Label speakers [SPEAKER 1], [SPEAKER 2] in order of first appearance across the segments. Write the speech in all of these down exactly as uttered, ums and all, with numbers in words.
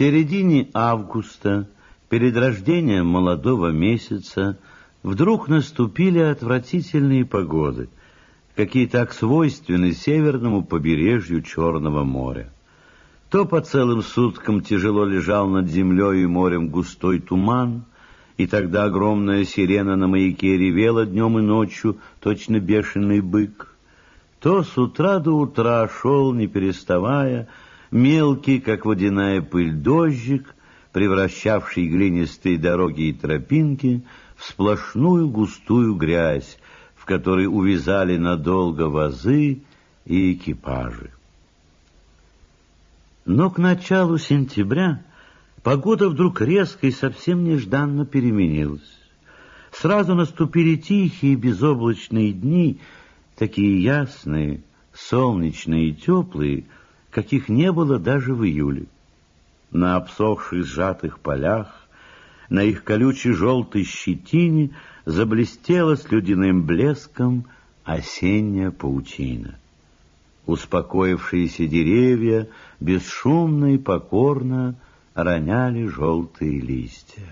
[SPEAKER 1] середине августа, перед рождением молодого месяца, вдруг наступили отвратительные погоды, какие так свойственны северному побережью Черного моря. То по целым суткам тяжело лежал над землей и морем густой туман, и тогда огромная сирена на маяке ревела днем и ночью, точно бешеный бык. То с утра до утра шел, не переставая, мелкий, как водяная пыль, дождик, превращавший глинистые дороги и тропинки в сплошную густую грязь, в которой увязали надолго возы и экипажи. Но к началу сентября погода вдруг резко и совсем нежданно переменилась. Сразу наступили тихие безоблачные дни, такие ясные, солнечные и теплые, каких не было даже в июле. На обсохших сжатых полях, на их колючей желтой щетине заблестела с ледяным блеском осенняя паутина. Успокоившиеся деревья бесшумно и покорно роняли желтые листья.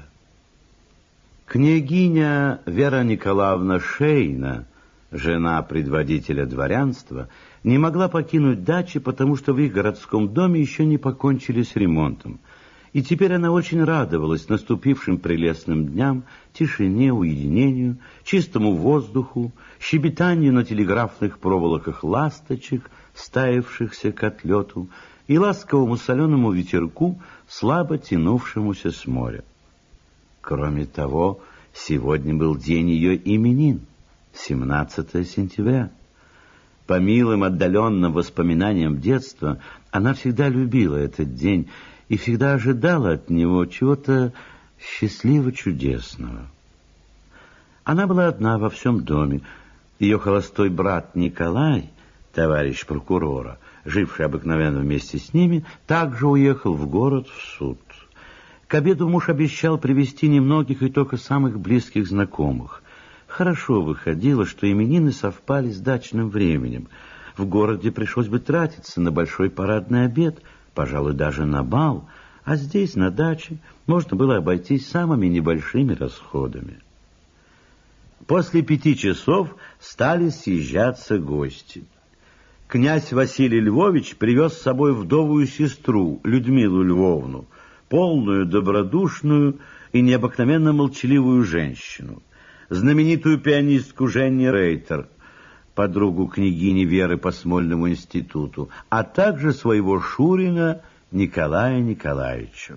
[SPEAKER 1] Княгиня Вера Николаевна Шейна, жена предводителя дворянства, не могла покинуть дачи, потому что в их городском доме еще не покончили с ремонтом. И теперь она очень радовалась наступившим прелестным дням, тишине, уединению, чистому воздуху, щебетанию на телеграфных проволоках ласточек, стаявшихся к отлету, и ласковому соленому ветерку, слабо тянувшемуся с моря. Кроме того, сегодня был день ее именин, семнадцатое сентября. По милым отдаленным воспоминаниям детства она всегда любила этот день и всегда ожидала от него чего-то счастливо-чудесного. Она была одна во всем доме. Ее холостой брат Николай, товарищ прокурора, живший обыкновенно вместе с ними, также уехал в город в суд. К обеду муж обещал привезти немногих и только самых близких знакомых. Хорошо выходило, что именины совпали с дачным временем. В городе пришлось бы тратиться на большой парадный обед, пожалуй, даже на бал, а здесь, на даче, можно было обойтись самыми небольшими расходами. После пяти часов стали съезжаться гости. Князь Василий Львович привез с собой вдовую сестру Людмилу Львовну, полную, добродушную и необыкновенно молчаливую женщину, знаменитую пианистку Женни Рейтер, подругу княгини Веры по Смольному институту, а также своего шурина Николая Николаевича.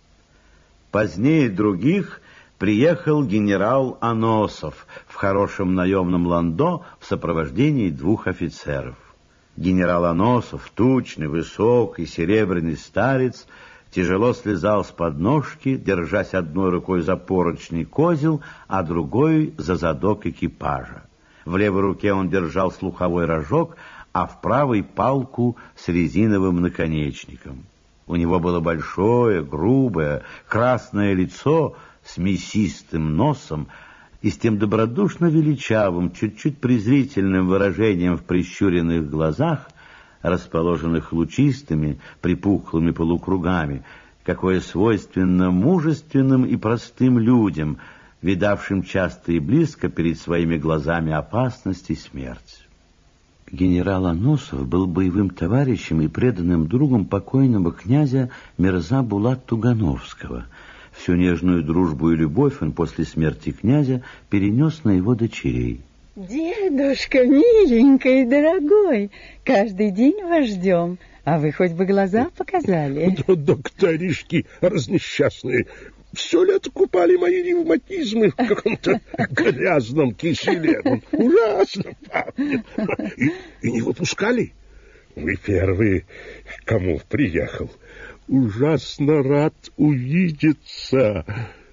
[SPEAKER 1] Позднее других приехал генерал Аносов в хорошем наемном ландо в сопровождении двух офицеров. Генерал Аносов, тучный, высокий, серебряный старец, тяжело слезал с подножки, держась одной рукой за поручни козел, а другой за задок экипажа. В левой руке он держал слуховой рожок, а в правой палку с резиновым наконечником. У него было большое, грубое, красное лицо с мясистым носом и с тем добродушно величавым, чуть-чуть презрительным выражением в прищуренных глазах, расположенных лучистыми, припухлыми полукругами, какое свойственно мужественным и простым людям, видавшим часто и близко перед своими глазами опасность и смерть. Генерал Аносов был боевым товарищем и преданным другом покойного князя Мирза Булат-Тугановского. Всю нежную дружбу и любовь он после смерти князя перенес на его дочерей.
[SPEAKER 2] Дедушка, миленький, дорогой, каждый день вас ждем, а вы хоть бы глаза показали.
[SPEAKER 3] Да, докторишки разнесчастные, все лето купали мои ревматизмы в каком-то грязном киселе. Он ужасно пахнет. И, и не выпускали. Вы первые, кому приехал. Ужасно рад увидеться.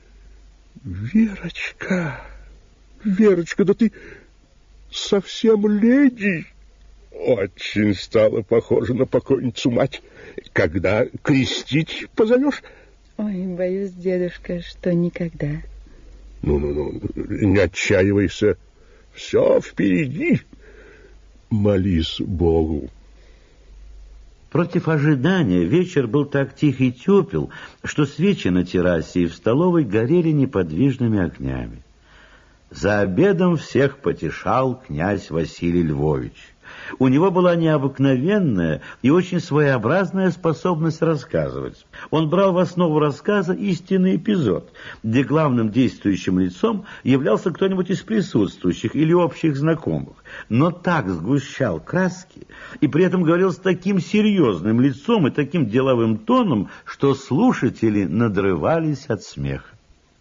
[SPEAKER 3] Верочка, Верочка, да ты совсем леди. Очень стала похожа на покойницу мать. Когда крестить позовешь?
[SPEAKER 2] Ой, боюсь, дедушка, что никогда.
[SPEAKER 3] Ну-ну-ну, не отчаивайся. Все впереди. Молись Богу.
[SPEAKER 1] Против ожидания вечер был так тих и тепел, что свечи на террасе и в столовой горели неподвижными огнями. За обедом всех потешал князь Василий Львович. У него была необыкновенная и очень своеобразная способность рассказывать. Он брал в основу рассказа истинный эпизод, где главным действующим лицом являлся кто-нибудь из присутствующих или общих знакомых, но так сгущал краски и при этом говорил с таким серьезным лицом и таким деловым тоном, что слушатели надрывались от смеха.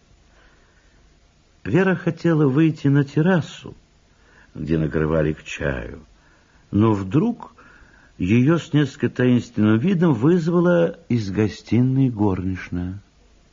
[SPEAKER 1] Вера хотела выйти на террасу, где накрывали к чаю, но вдруг ее с несколько таинственным видом вызвала из гостиной горничная.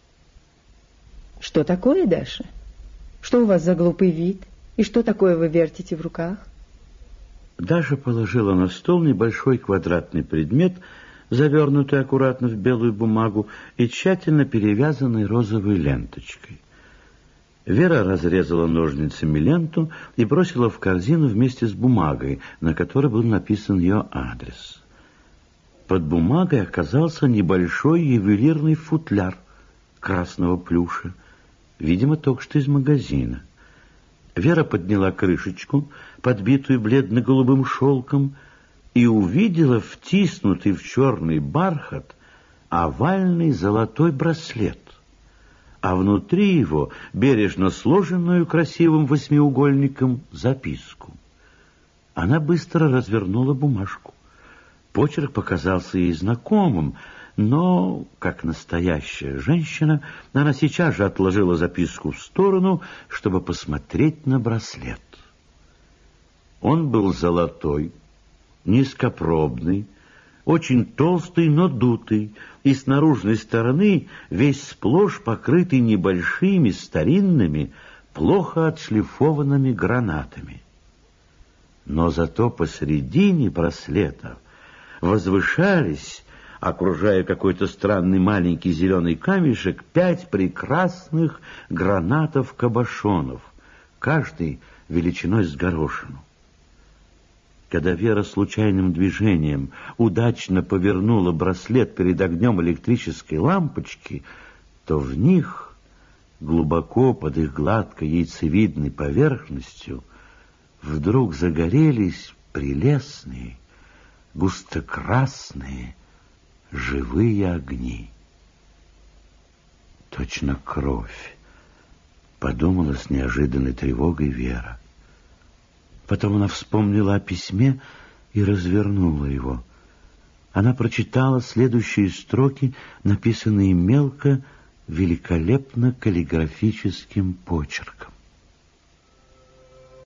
[SPEAKER 2] Что такое, Даша? Что у вас за глупый вид? И что такое вы вертите в руках?
[SPEAKER 1] Даша положила на стол небольшой квадратный предмет, завернутый аккуратно в белую бумагу и тщательно перевязанный розовой ленточкой. Вера разрезала ножницами ленту и бросила в корзину вместе с бумагой, на которой был написан ее адрес. Под бумагой оказался небольшой ювелирный футляр красного плюша, видимо, только что из магазина. Вера подняла крышечку, подбитую бледно-голубым шелком, и увидела втиснутый в черный бархат овальный золотой браслет, а внутри его бережно сложенную красивым восьмиугольником записку. Она быстро развернула бумажку. Почерк показался ей знакомым, но, как настоящая женщина, она сейчас же отложила записку в сторону, чтобы посмотреть на браслет. Он был золотой, низкопробный, очень толстый, но дутый, и с наружной стороны весь сплошь покрытый небольшими, старинными, плохо отшлифованными гранатами. Но зато посредине браслета возвышались, окружая какой-то странный маленький зеленый камешек, пять прекрасных гранатов-кабошонов, каждый величиной с горошину. Когда Вера случайным движением удачно повернула браслет перед огнем электрической лампочки, то в них, глубоко под их гладкой яйцевидной поверхностью, вдруг загорелись прелестные, густокрасные, живые огни. Точно кровь, подумала с неожиданной тревогой Вера. Потом она вспомнила о письме и развернула его. Она прочитала следующие строки, написанные мелко, великолепно каллиграфическим почерком.